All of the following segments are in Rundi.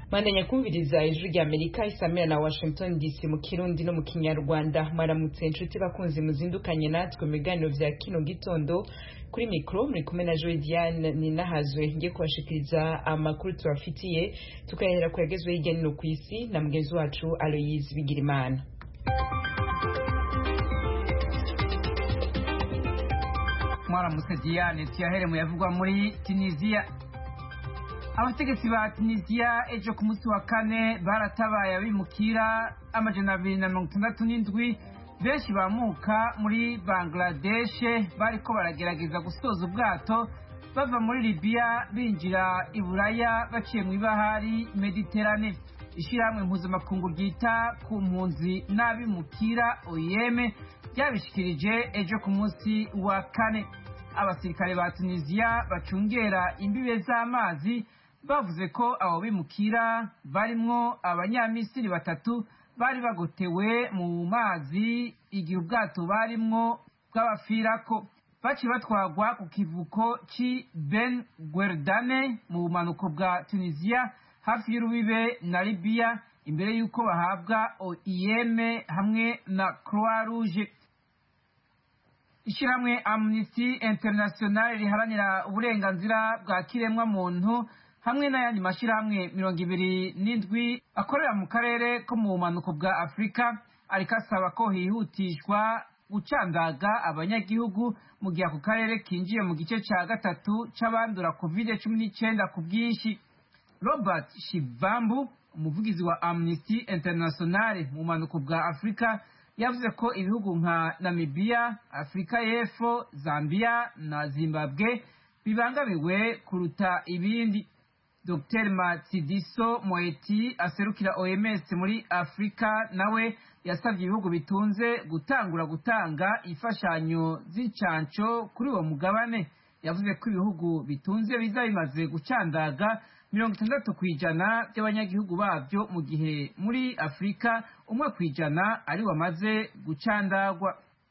Mandanya kumviriza ijwi rya Amerika isamira na Washington DC mu Kirundi no mu Kinyarwanda. Mwaramutse inshuti bakunzi muzindukanye natwe mu biganiro vya kino gitondo. Kuri mikro muri kumwe na Joy Diane Ninahazwe ngiye kubashikiriza amakuru tubafitiye, tukahera kwegezwe hirya no kw'isi na mugenzi wacu Aloyize Bigirimana. Mwaramutse Diane, tuyahere mu yavugwa muri Tunisia. Abategetsi ba Tunisia ejo ku munsi wa kane baratabaye abimukira amajana 267 benshi bamuka muri Bangladesh bariko baragerageza gusoza ubwato bava muri Libya binjira i Buraya baciye mu ibahari Mediterane. Ishirahamwe mpuzamakungu ryita ku mpunzi n'abimukira OIM ryabishikirije ejo ku munsi wa kane. Abasirikare ba Tunisia bacungera imbibe z'amazi bavuze ko abo bimukira barimwo abanyamisiri batatu bari bagotewe mu mazi igihe ubwato barimwo bw'abafirako. Baci batwagwa ku kivuko ci Ben Guerdane mu bumanuko bwa Tunisia hafi y'urubibe na Libya imbere y'uko bahabwa OIM hamwe na Croix Rouge. Ishiramwe Amnesty International riharanira uburenganzira bwa kiremwa muntu hamwe n'ayandi mashirahamwe 27 akorera mu karere ko mu bumanuko bwa Afrika ariko asaba ko hihutishwa gucandaga abanyagihugu mu gihe ako karere kinjiye mu gice ca gatatu c'abandura COVID-19 ku bwinshi. Robert Shivambu, umuvugizi wa Amnesty International mu bumanuko bwa Afrika, yavuze ko ibihugu nka Namibia, Afrika y'Epfo, Zambia na Zimbabwe bibangamiwe kuruta ibindi. Dr. Matsidiso Moeti aserukira OMS muri Afrika nawe yasabye ibihugu bitunze gutangura gutanga imfashanyo z'incanco kuri uwo mugabane. Yavuze ko ibihugu bitunze biza bimaze gucandaga 60% by'abanyagihugu babyo mu gihe muri Afrika 1% ari wamaze gucandagwa.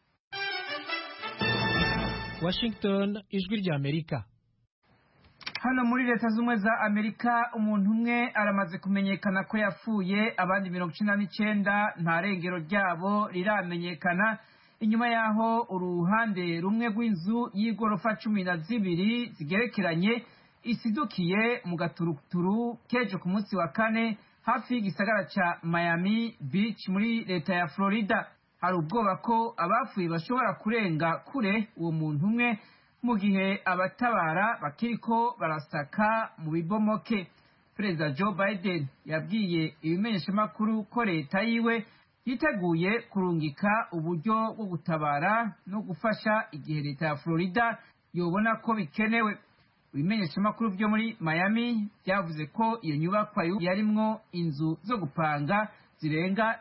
Washington, ijwi rya Amerika. Hano muri Leta Zunze za Amerika umuntu umwe aramaze kumenyekana ko yapfuye, abandi 99 nta rengero ryabo riramenyekana inyuma yaho uruhande rumwe rw'inzu y'igorofa 12 zigerekeranye isidukiye mu gaturuturu kejo ku munsi wa kane hafi y'igisagara ca Miami Beach muri leta ya Florida. Hari ubwoba ko abapfuye bashobora kurenga kure uwo muntu umwe mu gihe abatabara bakiriko barasaka mu bibomoke. Perezida Joe Biden yabwiye ibimenyeshamakuru ko leta yiwe yiteguye kurungika uburyo bwo gutabara no gufasha igihe leta ya Florida yobona ko bikenewe. Ibimenyeshamakuru byo muri Miami byavuze ko iyo nyubakwa yarimwo inzu zo gupanga zirenga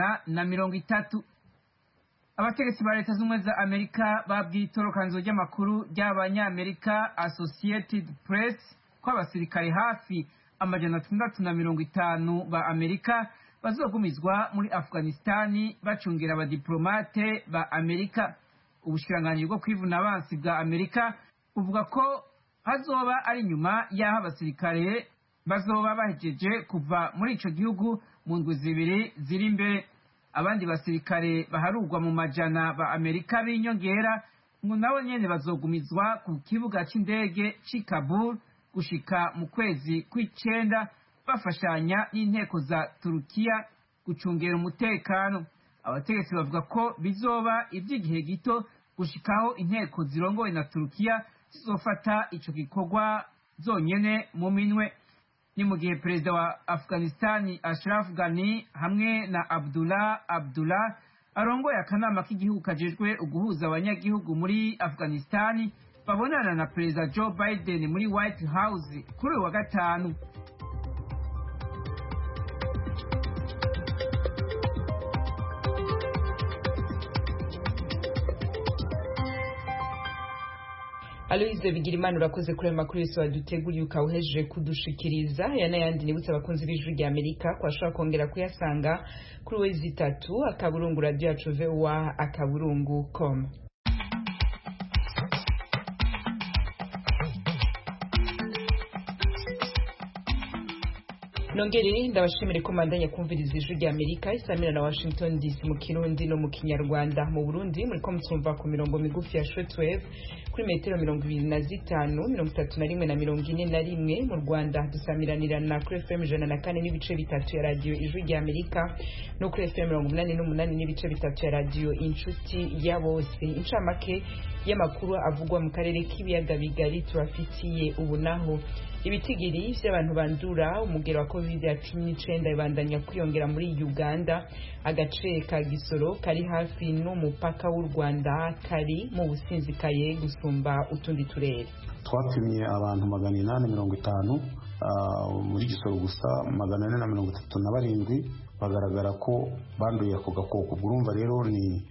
130. Abategetsi ba Leta Zunze za Amerika babwiye itorokanzo ry'amakuru ry'abanyamerika Associated Press ko abasirikare hafi amajana 650 ba Amerika bazogumizwa muri Afghanistan bacungira abadiplomate ba Amerika. Ubushikiranganji bwo kwivuna abansi bwa Amerika buvuga ko hazoba ari nyuma y'aho abasirikare bazoba bahejeje kuva muri ico gihugu mu ndwi zibiri ziri imbere. Abandi basirikare baharugwa mu majana ba Amerika b'inyongera ngo nabo nyene bazogumizwa ku kibuga c'indege c'i Kabul gushika mu kwezi kw'icenda bafashanya n'inteko za Turukiya gucungera umutekano. Abategetsi bavuga ko bizoba ivy'igihe gito gushikaho inteko zirongowe na Turukiya zizofata ico gikorwa zonyene mu minwe. Ni mu gihe perezida wa Afghanistan Ashraf Ghani hamwe na Abdullah arongoye akanama k'igihugu kajejwe uguhuza abanyagihugu muri Afghanistan babonana na perezida Joe Biden muri White House kuri uyu wa gatanu. Aloyize Bigirimana urakoze kuri ayo makuru yose waduteguriye ukawuhejeje kudushikiriza. Yanayandi nibutse abakunzi b'ijwi rya Amerika ko ashobora kongera kuyasanga kuri wezi3 akaburungu radio yacu VOA akaburungu.com. nongere ndabashimire ko mandanya kumviriza ijwi rya Amerika isamira na Washington DC mu Kirundi no mu Kinyarwanda. Mu Burundi muri ko mutumva ku mirongo migufi ya shortwave kuri metero 25, 31 na 41. Mu Rwanda dusamiranira na kuri FM 104 n'ibice bitatu ya radio ijwi rya Amerika no kuri FM 88 n'ibice bitatu ya radio inshuti ya bose. Incamake y'amakuru avugwa mu karere k'ibiyaga bigari turafitiye ubunaho. Ibitigiri by'abantu bandura umugero wa COVID-19 ibandanya kwiyongera muri Uganda. Agace ka Gisoro kari hafi n'umupaka w'u Rwanda kari mu businzikaye gusumba utundi turere. Twapimye abantu 850 muri Gisoro gusa 437 bagaragara ko banduye ako gakoko. Urumva rero ni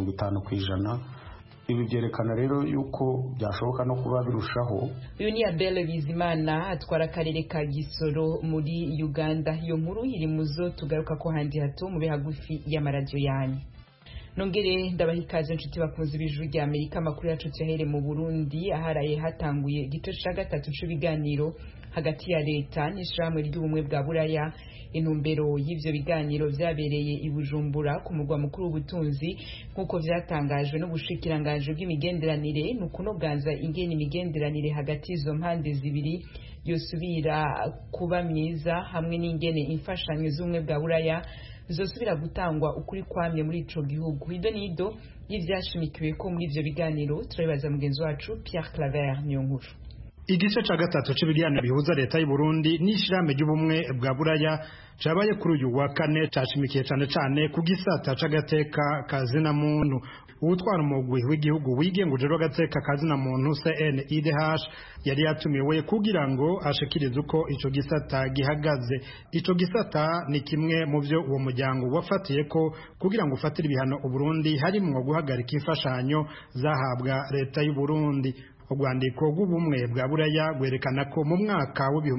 50%. Ibi byerekana rero yuko byashoboka no kuba birushaho. Uyu ni Abel Bizimana atwara akarere ka Gisoro muri Uganda. Iyo nkuru iri muzo tugaruka ko handi hato mu bihagufi y'amaradio yanyu. Nongere ndabaha ikaze inshuti bakunze bijwi rya Amerika. Amakuru yacu cyahere mu Burundi aharaye hatanguye igice cya gatatu cy'ibiganiro hagati ya leta n'ishyirahamwe ry'ubumwe bwa Buraya. Intumbero y'ivyo biganiro vyabereye i Bujumbura ku murwa mukuru w'ubutunzi nkuko vyatangajwe n'ubushikiranganje bw'imigenderanire nukunoganza ingene imigenderanire hagati izo mpande zibiri yosubira kuba myiza hamwe n'ingene imfashanyo z'ubumwe bwa Buraya zosubira gutangwa ukuri kwamye muri ico gihugu. Ido nido y'ivyashimikiwe ko muri ivyo biganiro turabibaza mugenzi wacu Pierre Claver Niyonkuru. Igice ca gatatu cy'ibiganiro bihuza leta y'u Burundi n'ishyirahamwe ry'ubumwe bwa Buraya cabaye kuri uyu wa kane cashimikiye cane ku gisata c'agateka kazina muntu. Uwutwara umugwi w'igihugu wigenguje agateka kazina muntu CNIDH yari yatumiwe kugira ngo ashikirize uko ico gisata gihagaze. Ico gisata ni kimwe mu byo uwo muryango wafatiye ko kugira ngo ufatire ibihano u Burundi harimwo guhagarika imfashanyo zahabwa leta y'u Burundi. Urwandiko rw'ubumwe bwa Buraya gwerekana ko mu mwaka wa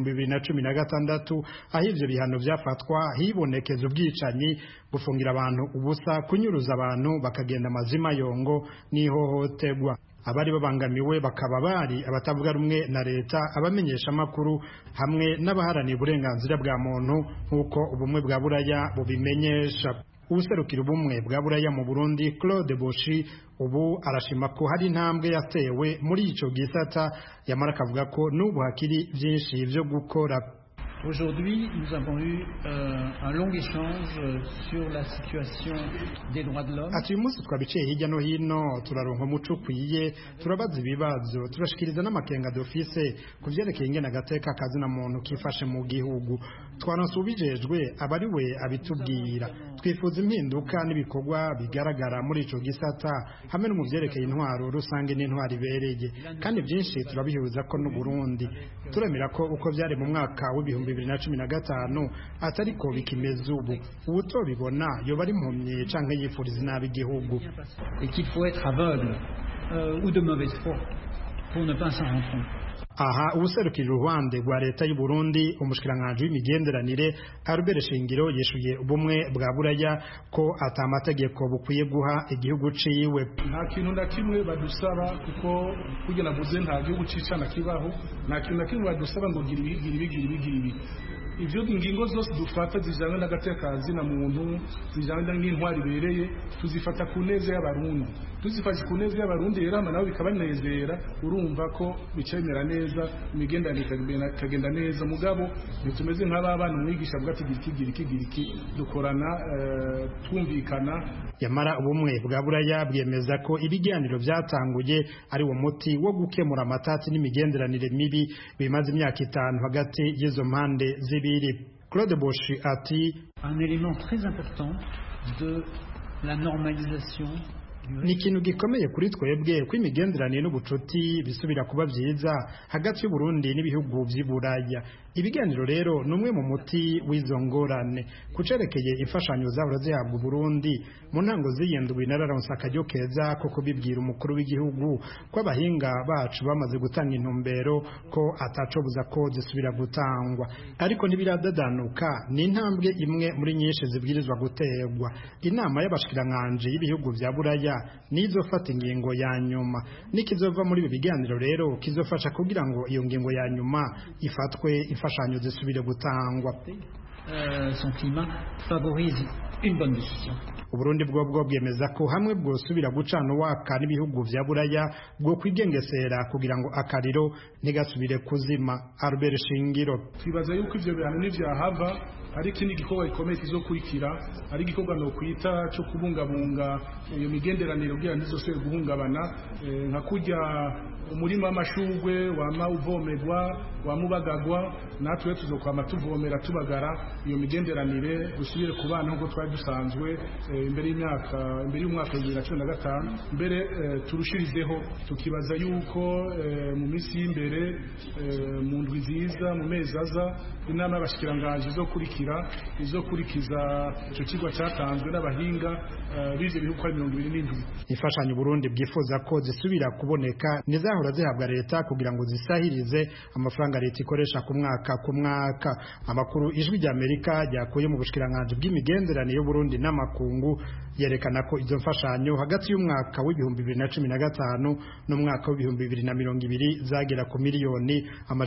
2016 aho ivyo bihano vyafatwa hibonekeza ubwicanyi, gufungira abantu ubusa, kunyuruza abantu bakagenda amazima yongo n'ihohoterwa. Abari babangamiwe bakaba bari abatavuga rumwe na leta, abamenyesha makuru hamwe n'abaharaniye uburenganzira bwa muntu nk'uko ubumwe bwa Buraya bubimenyesha. Userukira ubumwe bwa Buraya mu Burundi Claude Boshi ubu arashima ko hari intambwe yatewe muri ico gisata, yamara akavuga ko n'ubu hakiri byinshi byo gukora. Aujourd'hui, nous avons eu un long échange sur la situation des droits de l'homme. Ati umunsi twabiciye hirya no hino turaronka umuco ukwiye, turabaza ibibazo, turashikiriza n'amakenga d'office kuvyerekeye ingene agateka kazina muntu kifashe mu gihugu. Twanasubijejwe abari we abitubwira. Twifuza impinduka n'ibikorwa bigaragara muri ico gisata hamwe no mu vyerekeye intwaro rusange n'intwaro ibereye, kandi byinshi turabihuza ko n'u Burundi. Turemera ko uko vyari mu mwaka wa 2015 atariko bikimeze ubu. Ubutobibona yoba ari impumye canke yifuriza nabi igihugu. Et qu'il faut être aveugle ou de mauvaise foi pour ne pas s'en rendre compte. Aha ubuserukira uruhande rwa leta y'u Burundi umushikiranganje w'imigenderanire Albert Shingiro yeshuye ubumwe bwa Buraya ko atamategeko bukwiye guha igihugu ciwe. Nta kintu na kimwe badusaba kuko kugira navuze nta gihugu cicana kibaho, nta kintu na kimwe badusaba ngo gira ibi. Ivyo ingingo zose dufata zijanye n'agateka kazina muntu, zijanye n'intwari bereye, tuzifata ku neza y'abarundi. Tuzifashe ku neza y'abarundi rero nabo bikabanezera, urumva ko bicemera neza, imigenderanire ikagenda neza. Mugabo nitumeze nk'abana umwigisha avuga ati giriki dukorana twumvikana. Yamara ubumwe bwa Buraya bwemeza ko ibiganiro byatanguye ari wo muti wo gukemura amatati n'imigenderanire mibi bimaze imyaka 5 hagati y'izo mpande zibiri. Claude Boshi ati un élément très important de la normalisation ni ikintu gikomeye kuri twebwe ko imigenderanire n'ubucuti bisubira kuba byiza hagati y'u Burundi n'ibihugu by'i Buraya. Ibiganiro rero numwe mu muti w'izo ngorane. Kucerekeye imfashanyo zahora zihabwa Burundi mu ntango z'iyendwi nararonse akaryo keza ko kubibwira umukuru w'igihugu ko abahinga bacu bamaze gutanga intumbero ko atacobuza ko zisubira gutangwa, ariko ntibiradadanuka. Ni intambwe imwe muri nyinshi zibwirizwa gutegwa. Inama y'abashikiranganje y'ibihugu bya Buraya nizofata ingingo ya nyuma nikizova muri ibi biganiro rero kizofasha kugira ngo iyo ngingo ya nyuma ifatwe imfashanyo zisubire gutangwa. Son climat favorise une bonne décision. Uburundi bwo bwemeza ko hamwe bwosubira gucana waka n'ibihugu vya Buraya bwo kwigengesera kugira ngo akariro ntigasubire kuzima. Albert Shingiro: twibaza yuko ivyo bihano n'ivyahava ari ikindi gikorwa gikomeye kizokurikira, ari igikorwa no kwita cyo kubungabunga iyo migenderanire kugira ntizosubire guhungabana, nka kurya umurima w'amashurwe wama uvomerwa wamubagagwa, natwe tuzokwama tuvomera tubagara iyo migenderanire gusubire ku bana nk'uko twari dusanzwe imbere y'umwaka 2015. mbere turushirizeho tukibaza yuko mu minsi y'imbere mu ndwi nziza mu mezi aza inama y'abashikiranganje izokurikiza icyo kigo cyatanzwe n'abahinga bize bihugu 27. Imfashanyo Burundi bwifuza ko zisubira kuboneka nizahora zihabwa leta kugira ngo zisahirize amafaranga leta ikoresha ku mwaka. Amakuru Ijwi rya Amerika ryakuye mu bushikiranganje bw'imigenderanire y'u Burundi n'amakungu yerekana ko izo mfashanyo hagati y'umwaka w'2015 n'umwaka w'2020 zagera ku miliyoni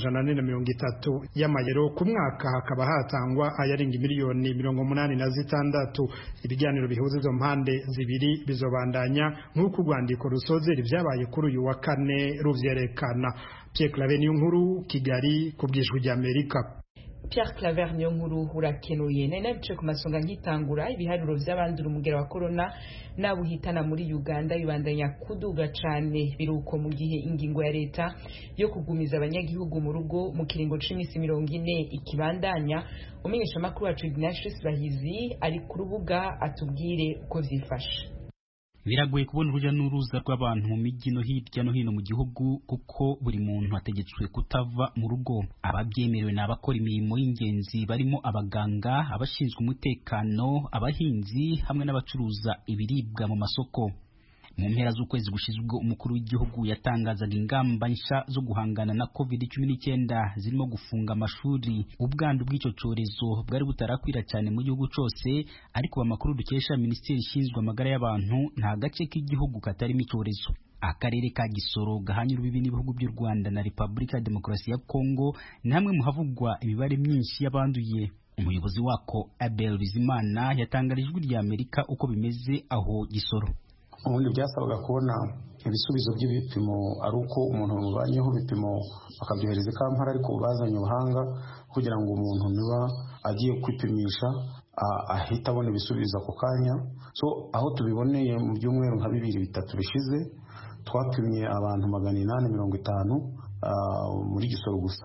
430 y'amayero, ku mwaka hakaba hatangwa ayarenga miliyoni 86. Ibiganiro bihuza izo mpande zibiri bizobandanya nk'uko urwandiko rusozera ibyabaye kuri uyu wa kane ruvyerekana. Pierre Claver Niyonkuru, Kigali, ku bw'Ijwi rya Amerika. Pierre Claver Niyonkuru urakenuye. Nabice ku masonga nkitangura ibiharuro vy'abandura umugera wa corona nabuhitana muri Uganda bibandanya kuduga cane, biruko mu gihe ingingo ya leta yo kugumiza abanyagihugu mu rugo mu kiringo c'imisi 40 ikibandanya. Umenyesha makuru wacu Ignatius Bahizi ari ku rubuga atubwire uko vyifashe. Biragoye kubona uruja n'uruza rw'abantu mu mijyi no hirya no hino mu gihugu kuko buri muntu ategetswe kutava mu rugo. Ababyemerewe n'abakora imirimo y'ingenzi barimo abaganga, abashinzwe umutekano, abahinzi hamwe n'abacuruza ibiribwa mu masoko. Mu mpera z'ukwezi gushizwe umukuru w'igihugu yatangazaga ingamba nshya zo guhangana na COVID-19 zirimo gufunga amashuri. Ubwandu bw'icyo cyorezo bwari butarakwira cyane mu gihugu cyose, ariko amakuru dukesha Minisiteri ishinzwe amagara y'abantu nta gace k'igihugu katarimo icyorezo. Akarere ka Gisoro gahanye urubibi n'ibihugu by'u Rwanda na Repubulika ya Demokarasi ya Kongo ni hamwe mu havugwa imibare myinshi y'abanduye. Umuyobozi wako Abel Bizimana yatangarije Ijwi rya Amerika uko bimeze aho Gisoro. Ubundi byasabaga kubona ibisubizo by'ibipimo ari uko umuntu mubanyeho bipimo bakabyohereza Kampala, ariko bazanye ubuhanga kugira ngo umuntu niba agiye kwipimisha ahita abona ibisubizo ako kanya. So aho tubiboneye mu byumweru nka 2-3 bishize twapimye abantu 850 muri Gisoro gusa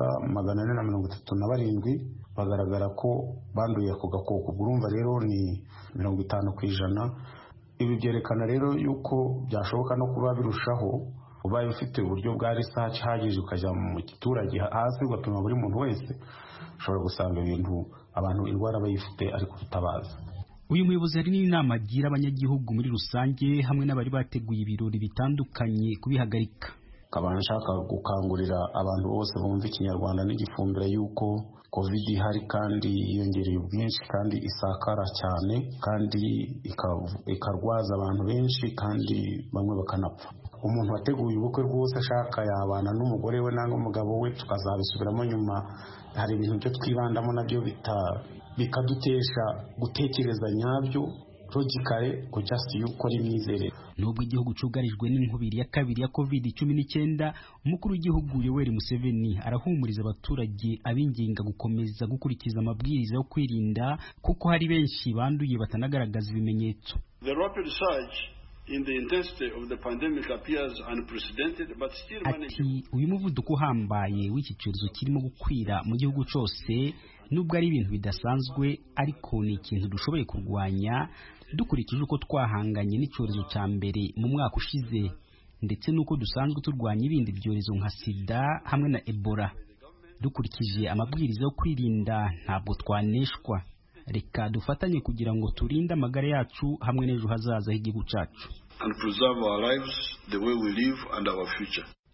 437 bagaragara ko banduye ako gakoko. Urumva rero ni 50%. Ibi byerekana rero yuko byashoboka no kuba birushaho ubaye ufite uburyo bwa research hagije ukajya mu giturage hasi ugapima buri muntu wese, ushobora gusanga ibintu abantu indwara bayifite ariko tutabaza. Uyu muyobozi hari n'inama agira abanyagihugu muri rusange hamwe n'abari bateguye ibirori bitandukanye kubihagarika. Kabana nshaka gukangurira abantu bose bumva ikinyarwanda n'igifumbira yuko COVID ihari kandi yongereye ubwinshi kandi isakara cyane kandi ikarwaza abantu benshi kandi bamwe bakanapfa. Umuntu wateguye ubukwe rwose ashaka yabana n'umugore we nangwa umugabo we tukazabisubiramo nyuma, hari ibintu byo twibandamo nabyo bikadutesha gutekereza nyabyo logically ko just yuko ari mizere. Nubwo igihugu cyugarijwe n'inkubiri ya kabiri ya COVID-19, umukuru w'igihugu Yoweri Museveni arahumuriza abaturage abinginga gukomeza gukurikiza amabwiriza yo kwirinda kuko hari benshi banduye batanagaragaza ibimenyetso. The rapid surge in the intensity of the pandemic appears unprecedented but still manageable. Uyu muvuduko uhambaye w'iki cyorezo kirimo gukwira mu gihugu cyose nubwo ari ibintu bidasanzwe, ariko ni ikintu dushoboye kurwanya dukurikije uko twahanganye n'icyorezo cya mbere mu mwaka ushize ndetse nuko dusanzwe turwanya ibindi byorezo nka sida hamwe na Ebola. Dukurikije amabwiriza yo kwirinda ntabwo twaneshwa. Reka dufatanye kugira ngo turinde amagara yacu hamwe n'ejo hazaza h'igihugu cyacu and preserve our lives, the way we live and our future.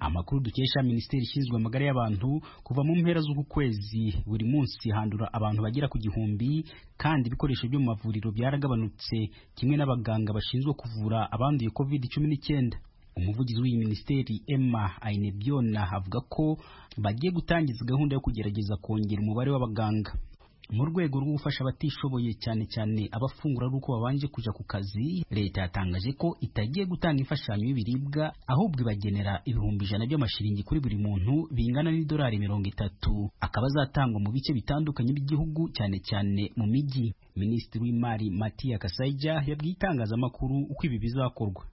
Amakuru dukesha Minisiteri ishinzwe amagara y'abantu, kuva mu mpera z'uku kwezi buri munsi handura abantu bagera ku 1,000 kandi ibikoresho byo mu mavuriro byaragabanutse kimwe n'abaganga bashinzwe kuvura abanduye COVID-19. Umuvugizi w'iyi minisiteri Emma Ainebiona avuga ko bagiye gutangiza gahunda yo kugerageza kongera umubare w'abaganga mu rwego rwo gufasha abatishoboye cyane cyane abafungura ari uko babanje kuja ku kazi. Leta yatangaje ko itagiye gutanga imfashanyo y'ibiribwa, ahubwo ibagenera 100 by'amashiringi kuri buri muntu bingana n'idolari 30, akaba azatangwa mu bice bitandukanye by'igihugu cyane cyane mu mijyi. Minisitiri w'Imari Matia Kasaija yabwiye itangazamakuru uko ibi bizakorwa.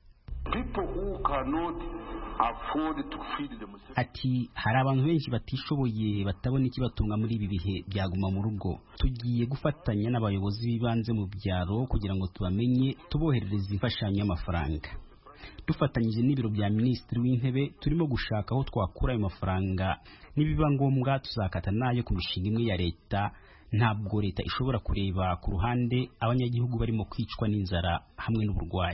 Ati hari abantu benshi batishoboye batabona ikibatunga muri ibi bihe byaguma mu rugo. Tugiye gufatanya n'abayobozi b'ibanze mu byaro kugira ngo tubamenye, tuboherereze imfashanyo y'amafaranga. Dufatanyije n'ibiro bya Minisitiri w'Intebe turimo gushaka aho twakura ayo mafaranga, nibiba ngombwa tuzakata nayo ku mishinga imwe ya leta. Ntabwo leta ishobora kureba ku ruhande abanyagihugu barimo kwicwa n'inzara hamwe n'uburwayi.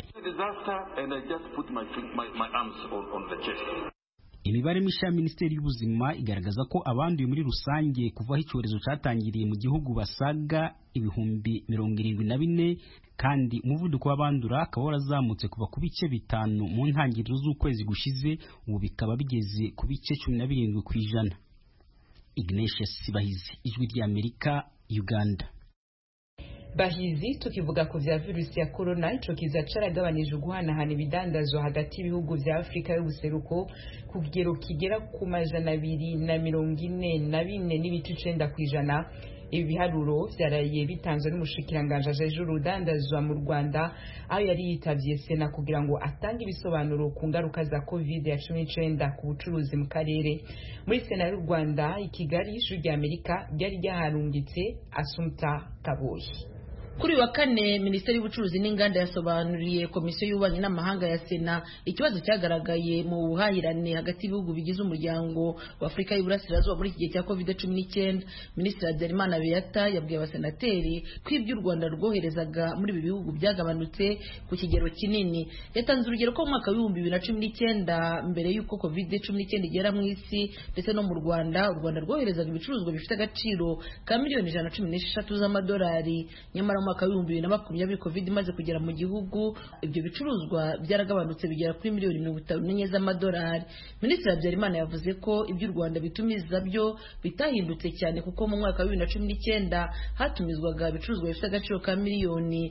Imibare mishya ya Minisiteri y'Ubuzima igaragaza ko abanduye muri rusange kuva aho icyorezo cyatangiriye mu gihugu basaga 74,000 kandi umuvuduko w'abandura akaba warazamutse kuva ku bice 5 mu ntangiriro z'ukwezi gushize, ubu bikaba bigeze ku bice 17%. Ignatius Bahizi, Ijwi ry'Amerika, Uganda. Bahizi, tukivuga ku vya virusi ya corona, ico kiza caragabanije guhanahana ibidandazwa hagati y'ibihugu vya Afrika y'ubuseruko ku kigero kigera ku 244.9%. Ibi biharuro vyaraye bitanzwe n'umushikiranganje ajeje urudandazwa mu Rwanda, aho yari yitavye Sena kugira ngo atange ibisobanuro ku ngaruka za COVID-19 ku bucuruzi mu karere. Muri Sena y'u Rwanda i Kigali, Ijwi ry'Amerika ryari ryaharungitse Assumpta Kaboyi. Kuri wa kane, Minisiteri y'Ubucuruzi n'Inganda yasobanuriye Komisiyo y'Ububanyi n'Amahanga ya Sena ikibazo cyagaragaye mu buhahirane hagati y'ibihugu bigize umuryango wa Afurika y'Iburasirazuba muri iki gihe cya COVID-19. Minisitiri Habyarimana Beata yabwiye abasenateri ko ibyo u Rwanda rwoherezaga muri ibi bihugu byagabanutse ku kigero kinini. Yatanze urugero ko mu mwaka wa 2019 mbere y'uko COVID-19 igera mu isi ndetse no mu Rwanda, u Rwanda rwoherezaga ibicuruzwa bifite agaciro ka miliyoni 116 z'amadolari. Nyamara mwaka wa 2020 COVID imaze kugera mu gihugu, ibyo bicuruzwa byaragabanutse bigera kuri miliyoni 54 z'amadolari. Minisitiri Habyarimana yavuze ko ibyo u Rwanda bitumiza byo bitahindutse cyane, kuko mu mwaka wa 2019 hatumizwaga ibicuruzwa bifite agaciro ka miliyoni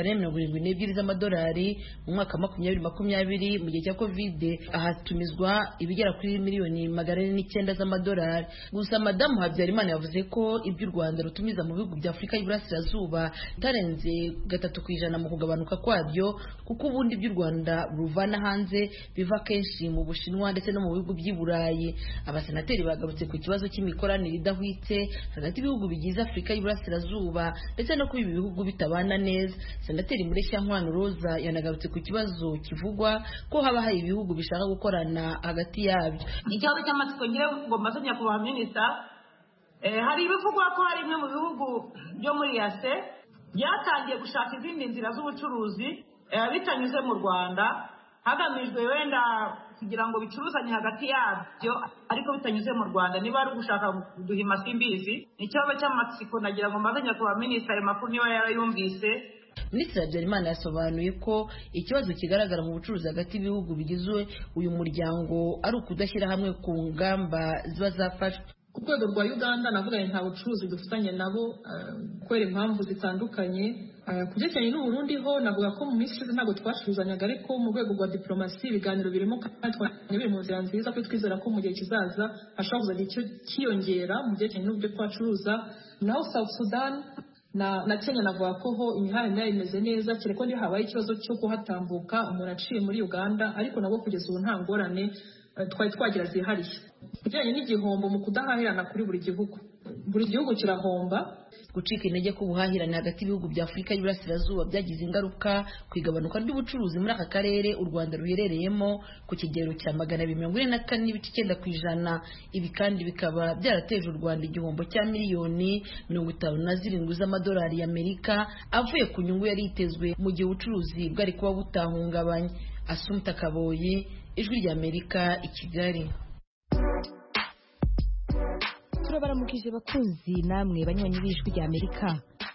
172 z'amadolari. Mu mwaka wa 2020 mu gihe cya COVID hatumizwa ibigera kuri miliyoni 409 z'amadolari. Gusa Madamu Habyarimana yavuze ko ibyo u Rwanda rutumiza mu bihugu bya Afurika y'Iburasirazuba tarenze 3% mu kugabanuka kwabyo, kuko ubundi by'u Rwanda ruvana hanze biva kenshi mu Bushinwa ndetse no mu bihugu by'i Burayi. Abasenateri bagarutse ku kibazo cy'imikoranire idahwitse hagati y'ibihugu bigize Afurika y'Iburasirazuba ndetse no kuba ibi bihugu bitabana neza. Senateri Mureshyankwano Roza yanagarutse ku kibazo kivugwa ko haba hari ibihugu bishaka gukorana hagati yabyo. Ikibazo cy'amatsiko ngiye ngo mazanya ku baminista, hari ibivugwa ko hari bimwe mu bihugu byo muri yase byatangiye gushaka izindi nzira z'ubucuruzi bitanyuze mu Rwanda, hagamijwe wenda kugira ngo bicuruzanye hagati yabyo ariko bitanyuze mu Rwanda. Niba ari ugushaka duhima simbizi, ikibazo cy'amatsiko nagira ngo mazanya ku baminista ayo makuru niba yarayumvise. Minisitiri Habyarimana yasobanuye ko ikibazo kigaragara mu bucuruzi hagati y'ibihugu bigize uyu muryango ari ukudashyira hamwe ku ngamba ziba zafashwe. Ku rwego rwa Uganda navuga nta bucuruzi dufitanye nabo kubera impamvu zitandukanye. Ku byerekeranye n'u Burundi ho navuga ko mu minsi ishize ntabwo twacuruzanyaga, ariko mu rwego rwa diplomasi ibiganiro birimo kandi biri mu nzira nziza, ko twizera ko mu gihe kizaza hashobora kuzagira icyo kiyongera mu byerekeranye n'uburyo twacuruza. Naho South Sudan na Kenya navuga ko ho imihanda nayo imeze neza, kereko niyo habaye ikibazo cyo kuhatambuka umuntu aciye muri Uganda, ariko nabwo kugeza ubu nta ngorane twari twagira zihariye. Bijyanye n'igihombo mu kudahahirana kuri buri gihugu kirahomba. Gucika intege k'ubuhahirane hagati y'ibihugu bya Afurika y'Iburasirazuba byagize ingaruka ku igabanuka ry'ubucuruzi muri aka karere u Rwanda ruherereyemo ku kigero cya 244.9%. Ibi kandi bikaba byarateje u Rwanda igihombo cya miliyoni 57 z'amadolari y'Amerika avuye ku nyungu yari itezwe mu gihe ubucuruzi bwari kuba butahungabanye. Assumpta Kaboyi, ijwi rya Amerika i Kigali. turabaramukije bakunzi namwe banywanyi b'ijwi rya Amerika.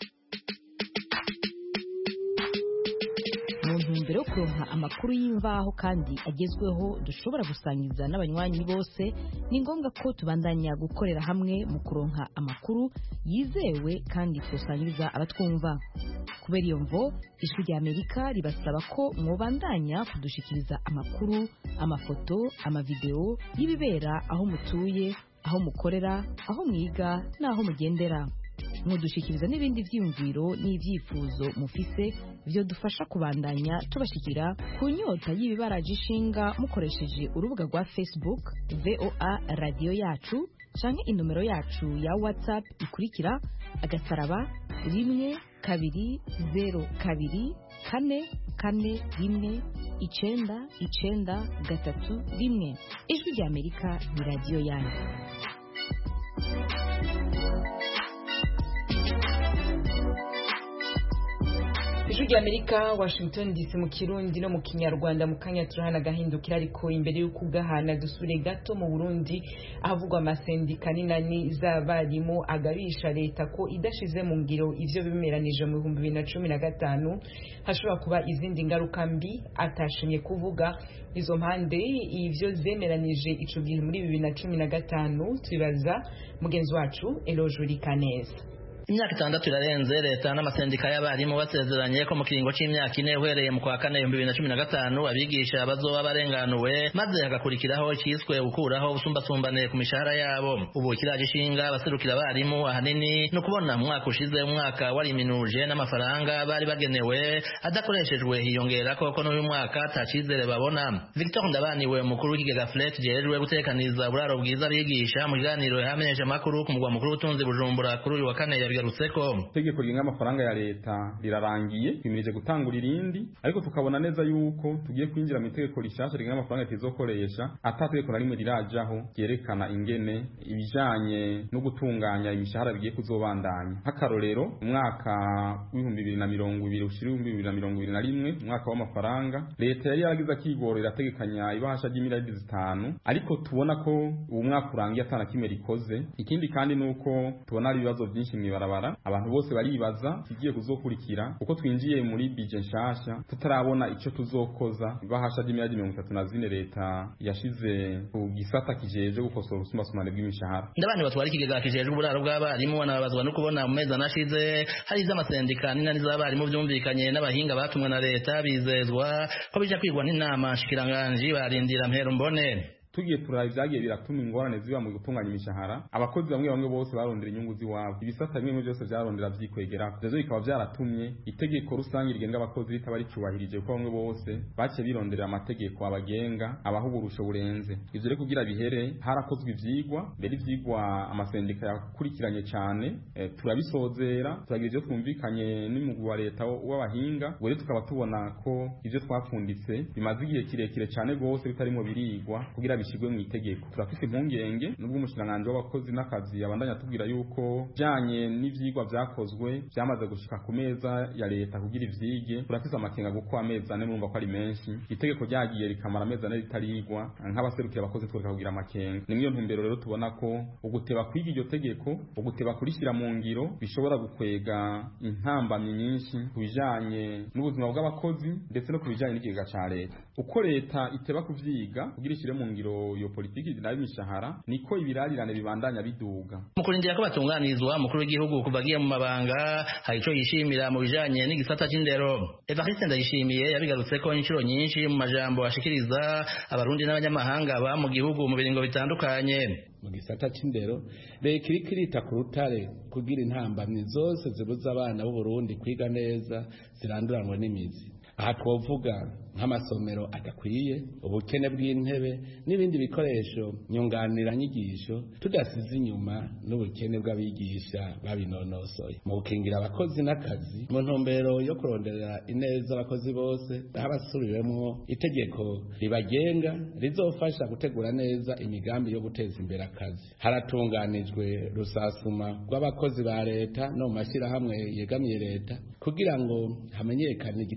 mu ntumbero yo kuronka amakuru y'imvaho kandi agezweho dushobora gusangiza n'abanywanyi bose, ni ngombwa ko tubandanya gukorera hamwe mu kuronka amakuru yizewe kandi tusangiza abatwumva. kubera iyo mvo ijwi rya Amerika ribasaba ko mwobandanya kudushikiriza amakuru, amafoto, amavideo y'ibibera aho mutuye, aho mukorera, aho mwiga n'aho mugendera. mudushikiriza n'ibindi vyiyumviro n'ivyifuzo mufise vyo dufasha kubandanya tubashikira ku nyota y'ibibaraje ishinga mukoresheje urubuga rwa Facebook VOA Radio Yacu canke inomero yacu ya WhatsApp ikurikira *120 2 4 4 1 ijwi rya Amerika ni radio yanyu. ijwi rya Amerika, Washington DC mu Kirundi no mu Kinyarwanda. mu kanya turahana gahindukira, ariko imbere y'uko ugahana dusubire gato mu Burundi ahavugwa amasendika n'inani z'abarimu agabisha leta ko idashize mu ngiro ivyo bimeranije mu 2015 hashobora kuba izindi ngaruka mbi atashimye kuvuga. izo mpande ivyo zemeranije ico gihe muri 2015 tubibaza mugenzi wacu Eloge Kaneza. Imyaka 6 irarenze leta n'amasendika y'abarimu basezeranye ko mu kiringo c'imyaka 4 uhereye mu kwa 4 2015 abigisha bazoba barenganuwe, maze hagakurikiraho ikiswe gukuraho ubusumbasumbane ku mishahara yabo. ubu kiraje ishinga abaserukira abarimu ahanini no kubona umwaka ushize umwaka wari minuje n'amafaranga bari bagenewe adakoreshejwe, hiyongera ko n'uyu mwaka atacizere babona. Victor Ndabaniwe mukuru w'ikigega Flet jerejwe gutekaniza uburaro bwiza abigisha mu kiganiro yamenyesha makuru ku mugwa mukuru w'ubutunzi Bujumbura kuri uyu wa 4 itegeko rigenga amafaranga ya leta rirarangiye, twimirije gutangura irindi, ariko tukabona neza yuko tugiye kwinjira mu itegeko rishasha rigenga amafaranga tizokoresha atategeko na rimwe rirajaho ryerekana ingene ibijanye no gutunganya imishahara bigiye kuzobandanya. Nk'akarorero umwaka w'2020 ushira 2021 umwaka w'amafaranga leta yari yaragize akigoro irategekanya ibahasha ry'imiliyaridi 5, ariko tubona ko uwo mwaka urangiye atana kimwe rikoze. Ikindi kandi nuko tubona ari ibibazo byinshi mwibara, abantu bose baribaza kigiye kuzokurikira kuko twinjiye muri budget nshasha tutarabona ico tuzokoza. Ibahasha ry'imiliyaridi 34 leta yashize ku gisata kijeje gukosora ubusumbasumbane bw'imishahara. Ndabandi batwara ikigega kijeje uburaro bw'abarimu banabazwa no kubona mu mezi anashize hari iz'amasendika n'inani z'abarimu byumvikanye n'abahinga batumwe na leta bizezwa ko bija kwigwa n'inama nshikiranganje barindira mpero mbone. Tugiye turaba ivyagiye biratuma ingorane ziba mu gutunganya imishahara. Abakozi bamwe bose barondera inyungu ziwabo, ibisata bimwe byose byarondera vyikwegera, ivyo bikaba byaratumye itegeko rusange rigenga abakozi ritaba ricubahirije, kuko bamwe bose bace birondera amategeko abagenga abaho uburusho burenze. Ivyo rero kugira bihere harakozwe ivyigwa, mbere ivyigwa amasendika yakurikiranye cyane, turabisozera turagira ivyo twumvikanye n'umugwi wa leta w'abahinga. Ubwo rero tukaba tubona ko ivyo twapfunditse bimaze igihe kirekire cyane gose bitarimo birigwa kugira bishigwe mu itegeko. Turafite impungenge nubwo umushiranganje w'abakozi n'akazi abandanya tubwira yuko janye n'ivyigwa vyakozwe byamaze gushika ku meza ya leta kugira ivyige. Turafite amakenga guko amezi ane murumva ko ari menshi, itegeko ryagiye rikamara amezi ane ritarigwa, nk'abaserukira abakozi twereka kugira amakenga. Ni mwiyo ntumbero rero tubona ko uguteba kwiga iryo tegeko, uguteba kurishira mu ngiro bishobora gukwega intambamyi nyinshi kubijanye n'ubuzima bw'abakozi ndetse no kubijanye n'ikigega ca leta. Uko leta iteba kuvyiga kugira ishire mu ngiro iyo politiki zinayo imishahara, niko ibirarirane bibandanya biduga. Mukurindira ko batunganirizwa mukuru w'igihugu kuvagiye mu mabanga hari ico yishimira mu bijanye n'igisata c'indero. Evariste Ndayishimiye yabigarutse ko inshuro nyinshi mu majambo ashikiriza abarundi n'abanyamahanga ba mu gihugu mu biringo bitandukanye. Mu gisata c'indero leta iriko irita ku rutare kugira intambamyi zose zibuza abana b'u Burundi kwiga neza ziranduranwa n'imizi. Aha twovuga nk'amasomero adakwiye, ubukene bw'intebe n'ibindi bikoresho nyunganira nyigisho, tudasize inyuma n'ubukene bw'abigisha babinonosoye. Mu gukingira abakozi n'akazi mu ntumbero yo kurondera ineza abakozi bose, habasubirwemwo itegeko ribagenga rizofasha gutegura neza imigambi yo guteza imbere akazi. Haratunganijwe rusasuma rw'abakozi ba leta no mu mashirahamwe yegamiye leta kugira ngo hamenyekane igitigiri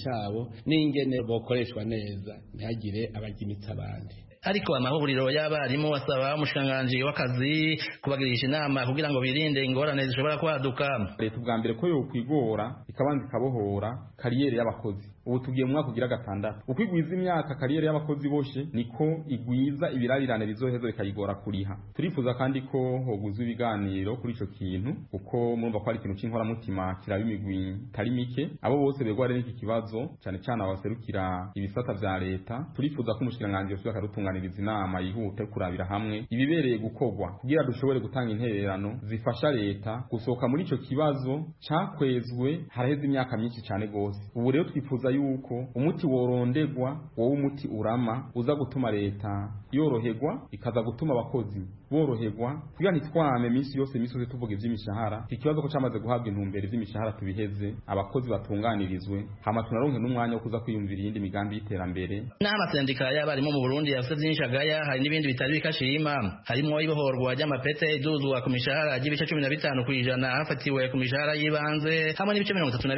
cabo n'ingene bokoreshwa neza ntihagire abagimitsa abandi. Ariko amahuriro y'abarimu asaba umushikiranganji w'akazi kubagirisha inama kugira ngo birinde ingorane zishobora kwaduka. Leta ubwa mbere ko yokwigora ikabanza ikabohora kariyeri y'abakozi. Ubu tugiye mu mwaka ugira 6 ukwigwiza imyaka kariyeri y'abakozi boshe niko igwiza ibirarirane bizoheza bikayigora kuriha. Turifuza kandi ko hoguzwa ibiganiro kuri ico kintu kuko murumva ko ari ikintu c'inkora mutima kiraba imigwi tari mike abo bose begware n'iki kibazo cyane cyane abaserukira ibisata vya leta. Turifuza ko umushikiranganji yose akadutunganiriza inama yihute kurabira hamwe ibibereye gukogwa kugira dushobore gutanga intererano zifasha leta gusohoka muri ico kibazo cakwezwe haraheze imyaka myinshi cyane gose. Ubu rero twifuza yuko umuti worondegwa wowe umuti urama uza gutuma leta yoroherwa ikaza gutuma abakozi boroherwa kugira ntitwame minsi yose tuvuga ivy'imishahara. Ikibazo ko cyamaze guhabwa intumbero ivy'imishahara tubiheze abakozi batunganirizwe hama tunaronke n'umwanya wo kuza kwiyumvira iyindi migambi y'iterambere. N'amasendika y'abarimu mu Burundi yafite byinshi agaya hari n'ibindi bitari bikashima harimo ibohorwa ry'amapete iduzwa ku mishahara y'ibice 15% hafatiwe ku mishahara y'ibanze hamwe n'ibice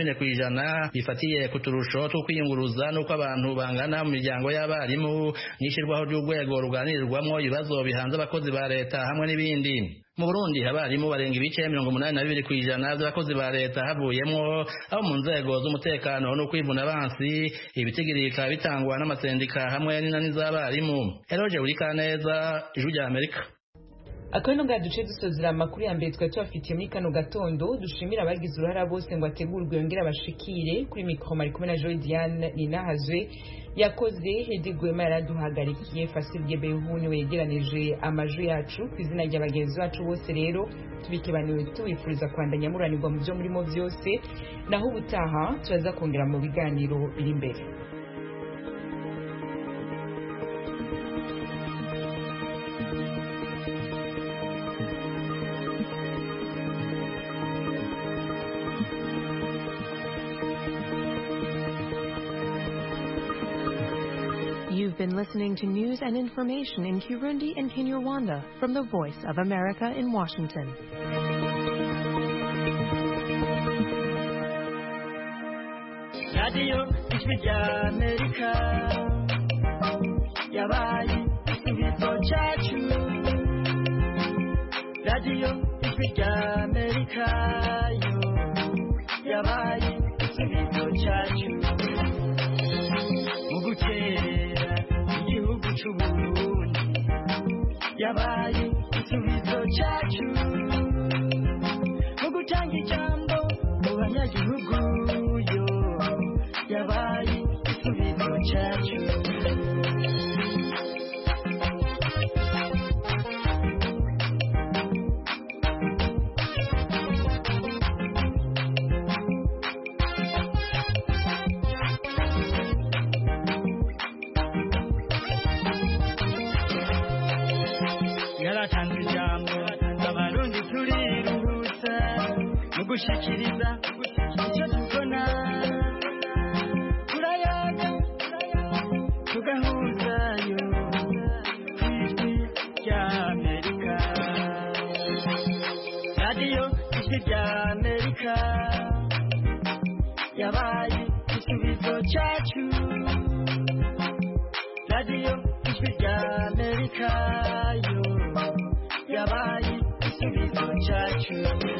34% bifatiye ku turusho two kwiyunguruza nuko abantu bangana mu miryango y'abarimu n'ishirwaho ry'urwego ruganirirwamo ibibazo bihanze abakozi ba leta hamwe n'ibindi. Mu Burundi abarimu barenga ibice 82% by'abakozi ba leta havuyemo abo mu nzego z'umutekano no kwivuna abansi ibitigirika bitangwa n'amasendika hamwe n'inani z'abarimu. Eroje Urikaneza, Ijwi rya Amerika. Akano gaduce dusozera amakuru ya mbere twari tubafitiye muri kano gatondo. Dushimira abagize uruhara bose ngo ategurwe yongera bashikire kuri mikro mari kumwe na Joy Diane Ninahazwe yakoze Hedigwema yaraduhagarikiye Fasilye Behuni wegeranije amajwi yacu kwizina ry'abagenzi bacu bose. Rero tubikebaniwe tubifuriza kwandanya muranirwa mu byo murimo byose naho ubutaha turaza kongera mu biganiro biri imbere. You've been listening to news and information in Kirundi and Kinyarwanda from the Voice of America in Washington. Radio Ijwi rya Amerika yabaye igisubizo cyacu. Radio Ijwi rya Amerika yo yabaye igisubizo cyacu. Mu gutera igihugu cy'u Burundi yabaye igisubizo cyacu. Mu gutanga ijambo mu banyagihugu yo yabaye igisubizo cyacu. Yaratanze ijambo abarundi turiruhutsa mu gushikiriza icyo tubona. Turayaga tugahuzayo kw'Ijwi rya Amerika. Radio Ijwi rya Amerika yabaye igisubizo cyacu. Radio Ijwi rya Amerika yo yabaye igisubizo cyacu.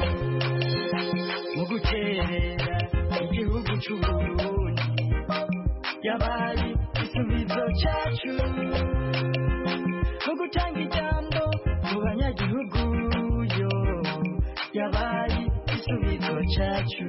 Mu guterera igihugu cy'u Burundi yabaye igisubizo cyacu. Mu gutanga ijambo mu banyagihugu yo yabaye igisubizo cyacu.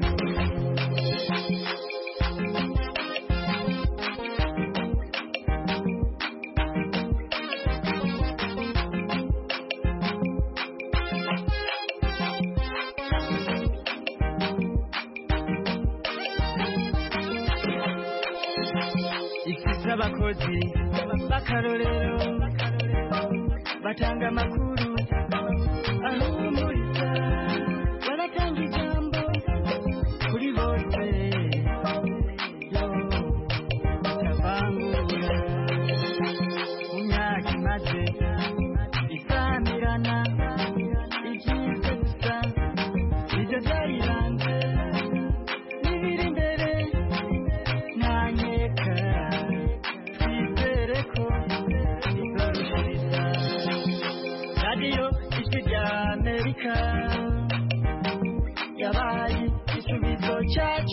Abakozi b'akarorero batanga amakuru ahumuriza baratanga ijambo kuri bose yo batavangura. Mu myaka imaze isamirana ibyiza gusa nibyo byayiranze n'ibiri imbere nta amerika yabaye igisubizo cyacu